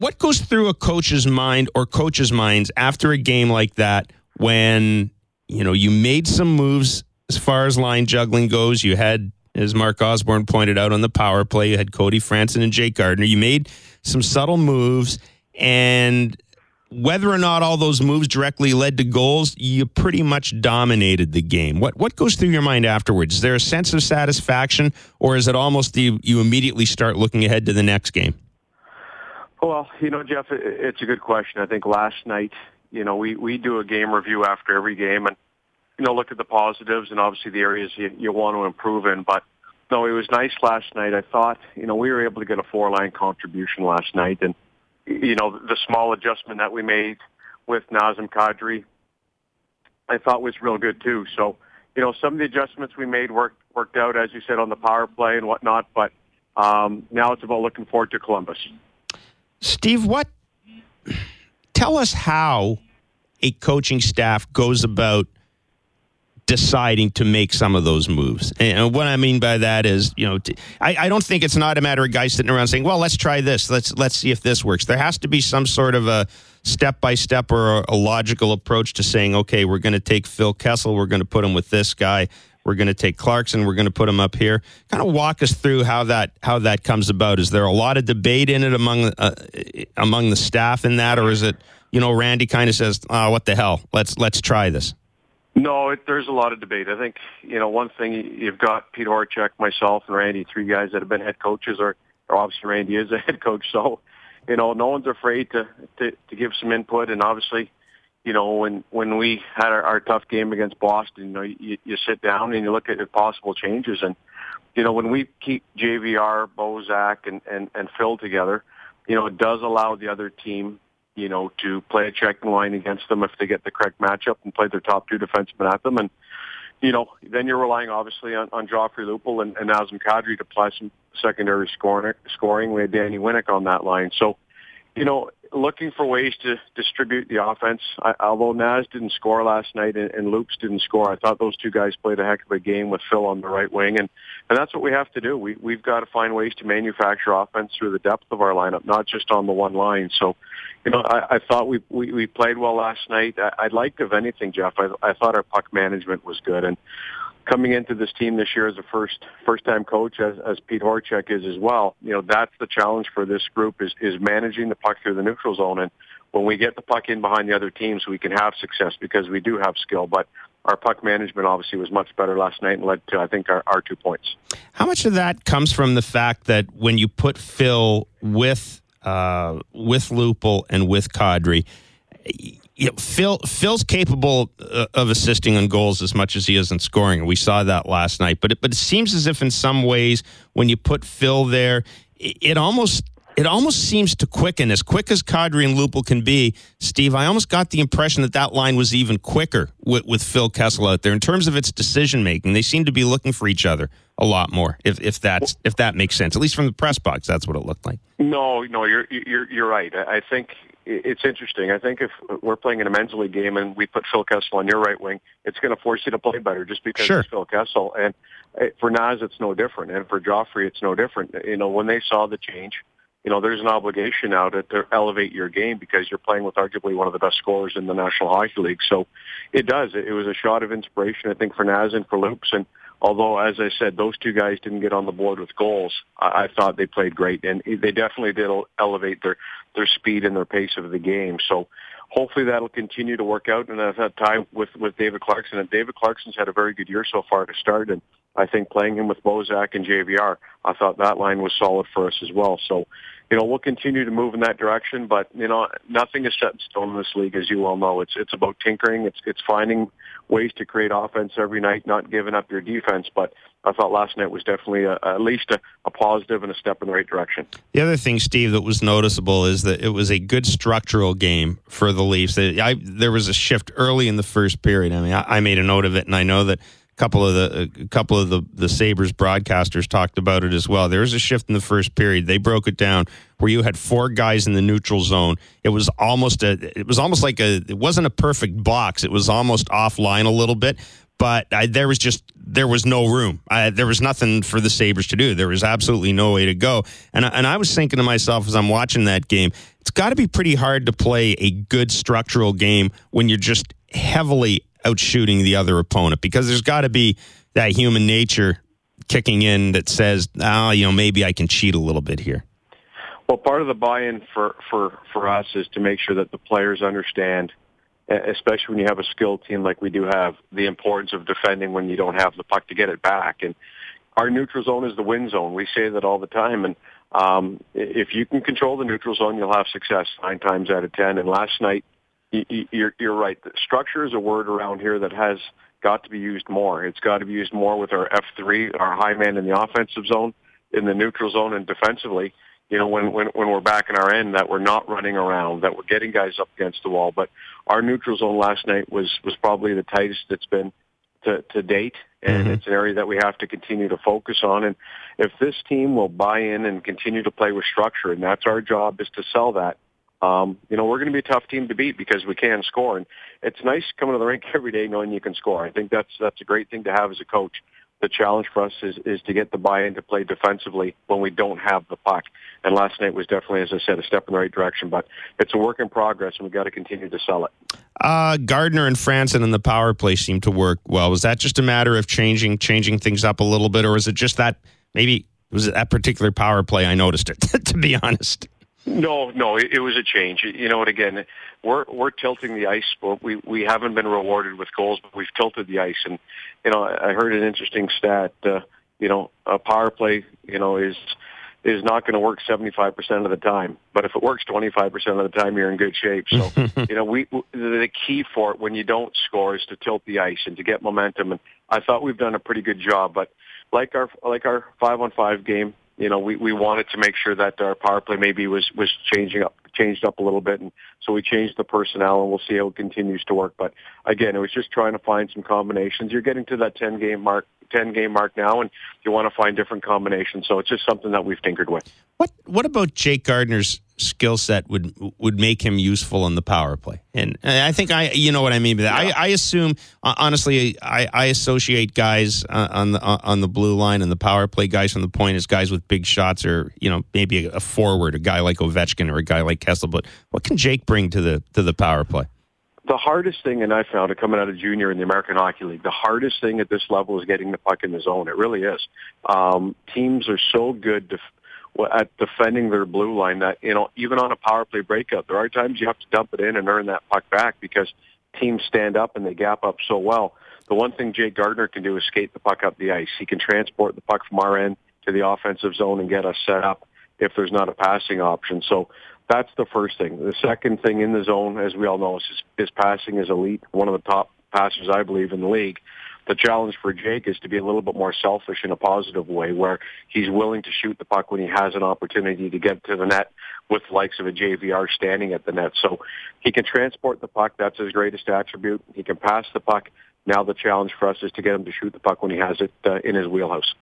what goes through a coach's mind or coaches' minds after a game like that when, you made some moves as far as line juggling goes? You had, as Mark Osborne pointed out on the power play, you had Cody Franson and Jake Gardiner. You made some subtle moves, and whether or not all those moves directly led to goals, you pretty much dominated the game. What goes through your mind afterwards? Is there a sense of satisfaction, or is it almost you immediately start looking ahead to the next game? Well, Jeff, it's a good question. I think last night, we do a game review after every game and, look at the positives and obviously the areas you want to improve in. But, no, it was nice last night. I thought, we were able to get a 4-line contribution last night. And, the small adjustment that we made with Nazem Kadri, I thought was real good too. So, some of the adjustments we made worked out, as you said, on the power play and whatnot. But now it's about looking forward to Columbus. Steve, tell us how a coaching staff goes about deciding to make some of those moves. And what I mean by that is, I don't think it's not a matter of guys sitting around saying, well, let's try this. Let's see if this works. There has to be some sort of a step-by-step or a logical approach to saying, okay, we're going to take Phil Kessel, we're going to put him with this guy. We're going to take Clarkson. We're going to put him up here. Kind of walk us through how that comes about. Is there a lot of debate in it among the staff in that, or is it Randy kind of says, what the hell? Let's try this. No, there's a lot of debate. I think one thing, you've got Pete Horachek, myself, and Randy, 3 guys that have been head coaches, or obviously Randy is a head coach. So no one's afraid to give some input, and obviously. When we had our tough game against Boston, you sit down and you look at possible changes. And, when we keep JVR, Bozak, and Phil together, it does allow the other team, to play a checking line against them if they get the correct matchup and play their top 2 defensemen at them. And, then you're relying obviously on Joffrey Lupul and Nazem Kadri to apply some secondary scoring. We had Danny Winnick on that line. So, looking for ways to distribute the offense. Although Naz didn't score last night and Loops didn't score, I thought those 2 guys played a heck of a game with Phil on the right wing, and that's what we have to do. We've got to find ways to manufacture offense through the depth of our lineup, not just on the one line. So, I thought we played well last night. I'd like, if anything, Jeff, I thought our puck management was good, and coming into this team this year as a first-time coach, as Pete Horachek is as well, that's the challenge for this group is managing the puck through the neutral zone. And when we get the puck in behind the other teams, we can have success because we do have skill. But our puck management obviously was much better last night and led to, I think, our 2 points. How much of that comes from the fact that when you put Phil with Lupul and with Kadri, Phil's capable of assisting on goals as much as he is in scoring. We saw that last night. But it seems as if in some ways when you put Phil there, it almost seems to quicken. As quick as Kadri and Lupul can be, Steve, I almost got the impression that line was even quicker with Phil Kessel out there. In terms of its decision-making, they seem to be looking for each other a lot more, if that makes sense. At least from the press box, that's what it looked like. No, you're right. I think it's interesting. I think if we're playing in a men's league game and we put Phil Kessel on your right wing, it's going to force you to play better just because it's Phil Kessel. And for Naz, it's no different. And for Joffrey, it's no different. When they saw the change, there's an obligation now to elevate your game because you're playing with arguably one of the best scorers in the National Hockey League. So it does. It was a shot of inspiration, I think, for Naz and for Loops. And although, as I said, those 2 guys didn't get on the board with goals, I thought they played great. And they definitely did elevate their speed and their pace of the game. So hopefully that'll continue to work out. And I've had time with David Clarkson. And David Clarkson's had a very good year so far to start. And I think playing him with Bozak and JVR, I thought that line was solid for us as well. So, we'll continue to move in that direction. But, nothing is set in stone in this league, as you well know. It's about tinkering. It's finding ways to create offense every night, not giving up your defense. But I thought last night was definitely at least a positive and a step in the right direction. The other thing, Steve, that was noticeable is that it was a good structural game for the Leafs. There was a shift early in the first period. I mean, I made a note of it, and I know that a couple of the Sabres broadcasters talked about it as well. There was a shift in the first period. They broke it down where you had 4 guys in the neutral zone. It was almost like it wasn't a perfect box. It was almost offline a little bit. but there was no room. There was nothing for the Sabres to do. There was absolutely no way to go. And I was thinking to myself as I'm watching that game, it's got to be pretty hard to play a good structural game when you're just heavily outshooting the other opponent, because there's got to be that human nature kicking in that says, maybe I can cheat a little bit here. Well, part of the buy-in for us is to make sure that the players understand, especially when you have a skilled team like we do have, the importance of defending when you don't have the puck to get it back. And our neutral zone is the win zone. We say that all the time. And if you can control the neutral zone, you'll have success 9 times out of 10. And last night, you're right. The structure is a word around here that has got to be used more. It's got to be used more with our F3, our high man in the offensive zone, in the neutral zone, and defensively. When we're back in our end, that we're not running around, that we're getting guys up against the wall. But our neutral zone last night was probably the tightest it's been to date, and it's an area that we have to continue to focus on. And if this team will buy in and continue to play with structure, and that's our job, is to sell that, we're going to be a tough team to beat because we can score. And it's nice coming to the rink every day knowing you can score. I think that's a great thing to have as a coach. The challenge for us is to get the buy-in to play defensively when we don't have the puck. And last night was definitely, as I said, a step in the right direction. But it's a work in progress, and we've got to continue to sell it. Gardner and Franson in the power play seemed to work well. Was that just a matter of changing things up a little bit, or was it just that maybe it was that particular power play I noticed it, to be honest? No, it was a change. And again, we're tilting the ice. We haven't been rewarded with goals, but we've tilted the ice. And I heard an interesting stat. A power play, is not going to work 75% of the time. But if it works 25% of the time, you're in good shape. So, the key for it when you don't score is to tilt the ice and to get momentum. And I thought we've done a pretty good job. But like our 5-on-5 game, we wanted to make sure that our power play maybe was changed up a little bit, and so we changed the personnel, and we'll see how it continues to work. But again, it was just trying to find some combinations. You're getting to that 10 game mark now, and you want to find different combinations. So it's just something that we've tinkered with. What about Jake Gardner's skill set would make him useful in the power play? And I think you know what I mean by that. Yeah. I assume, honestly, I associate guys on the blue line and the power play guys from the point as guys with big shots, or maybe a forward, a guy like Ovechkin or a guy like Kessel. But what can Jake bring to the power play? The hardest thing, and I found it coming out of junior in the American Hockey League, the hardest thing at this level is getting the puck in the zone. It really is. Teams are so good at defending their blue line that, even on a power play breakup, there are times you have to dump it in and earn that puck back because teams stand up and they gap up so well. The one thing Jake Gardner can do is skate the puck up the ice. He can transport the puck from our end to the offensive zone and get us set up if there's not a passing option. So that's the first thing. The second thing in the zone, as we all know, is his passing is elite, one of the top passers, I believe, in the league. The challenge for Jake is to be a little bit more selfish in a positive way, where he's willing to shoot the puck when he has an opportunity to get to the net with the likes of a JVR standing at the net. So he can transport the puck. That's his greatest attribute. He can pass the puck. Now the challenge for us is to get him to shoot the puck when he has it in his wheelhouse.